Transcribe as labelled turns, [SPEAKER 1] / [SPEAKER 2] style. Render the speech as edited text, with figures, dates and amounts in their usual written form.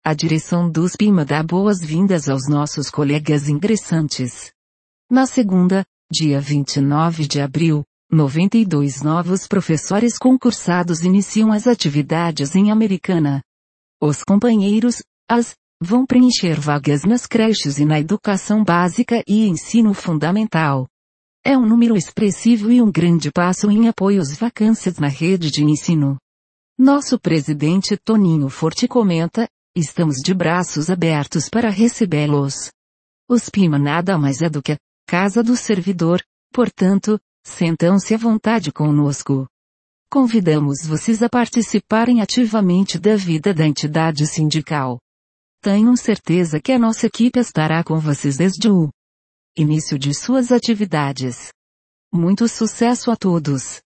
[SPEAKER 1] A direção do SPIMA dá boas-vindas aos nossos colegas ingressantes. Na segunda, dia 29 de abril, 92 novos professores concursados iniciam as atividades em Americana. Os companheiros, vão preencher vagas nas creches e na educação básica e ensino fundamental. É um número expressivo e um grande passo em apoio às vacâncias na rede de ensino. Nosso presidente Toninho Forte comenta: estamos de braços abertos para recebê-los. O SPIMA nada mais é do que a casa do servidor, portanto, sentam-se à vontade conosco. Convidamos vocês a participarem ativamente da vida da entidade sindical. Tenham certeza que a nossa equipe estará com vocês desde o início de suas atividades. Muito sucesso a todos!